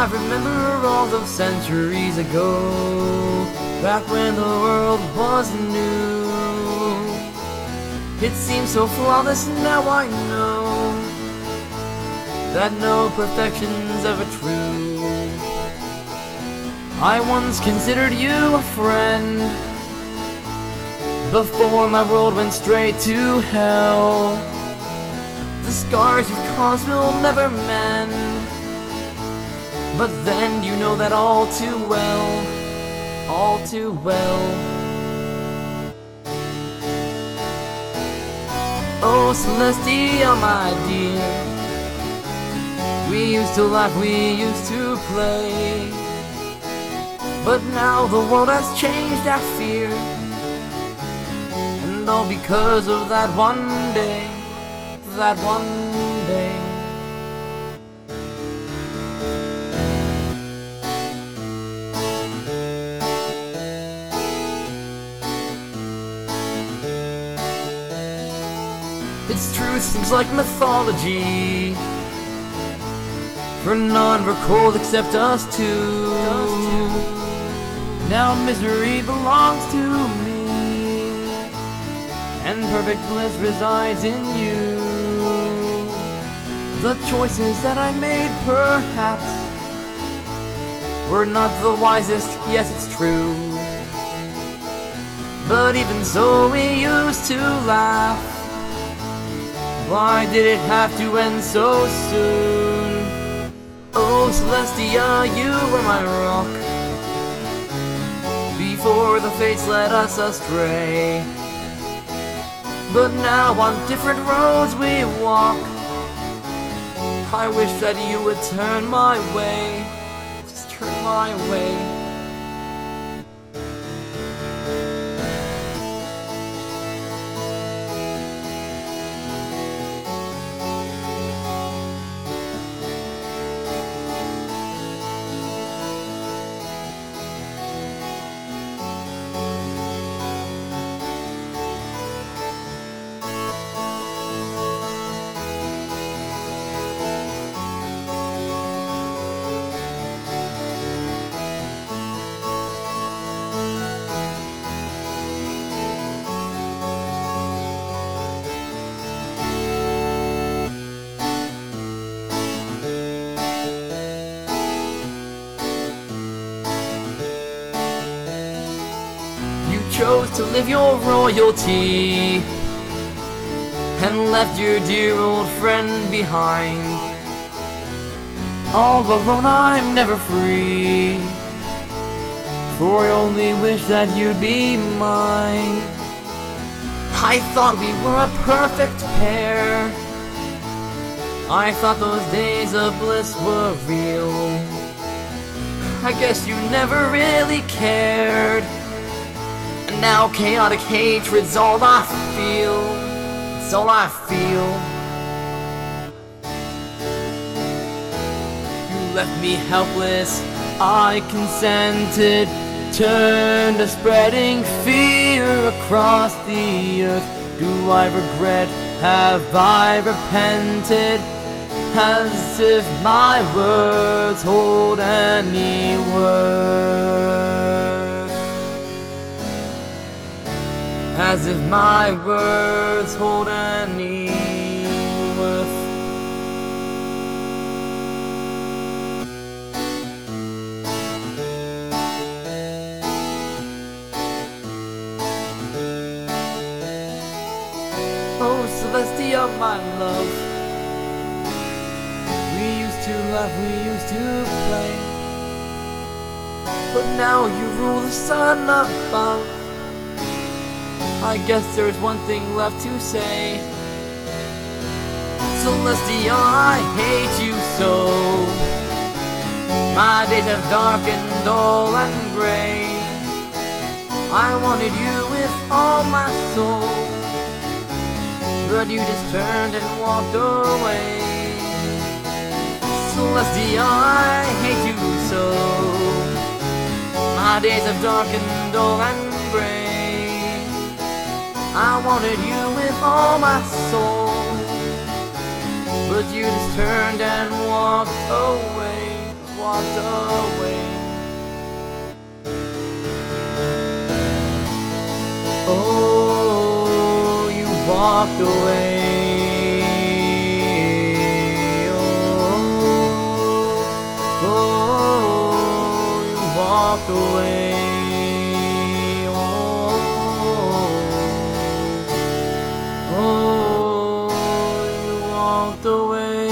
remember all those centuries ago, back when the world was new. It seems so flawless, now I know that no perfection's ever true. I once considered you a friend, before my world went straight to hell. The scars you've caused will never mend, but then you know that all too well, all too well. Oh Celestia, my dear, we used to laugh, we used to play, but now the world has changed, I fear, and all because of that one day, that one day. Its truth seems like mythology, for none were cold except us two. Now misery belongs to me, and perfect bliss resides in you. The choices that I made perhaps were not the wisest, yes it's true, but even so we used to laugh. Why did it have to end so soon? Oh Celestia, you were my rock, before the fates led us astray, but now on different roads we walk. I wish that you would turn my way, just turn my way. Chose to live your royalty and left your dear old friend behind. All alone I'm never free, for I only wish that you'd be mine. I thought we were a perfect pair, I thought those days of bliss were real. I guess you never really cared, and now chaotic hatred's all I feel, it's all I feel. You left me helpless, I consented, turned to spreading fear across the earth. Do I regret, have I repented, as if my words hold any worth? As if my words hold any worth. Oh Celestia, my love, we used to laugh, we used to play, but now you rule the sun above. I guess there's one thing left to say. Celestia, I hate you so. My days have darkened, dull and gray. I wanted you with all my soul, but you just turned and walked away. Celestia, I hate you so. My days have darkened, dull and gray. I wanted you with all my soul, but you just turned and walked away. walked away. Oh, you walked away. Oh, you walked away. Oh, you walked away.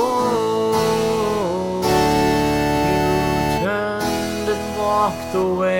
Oh, you turned and walked away.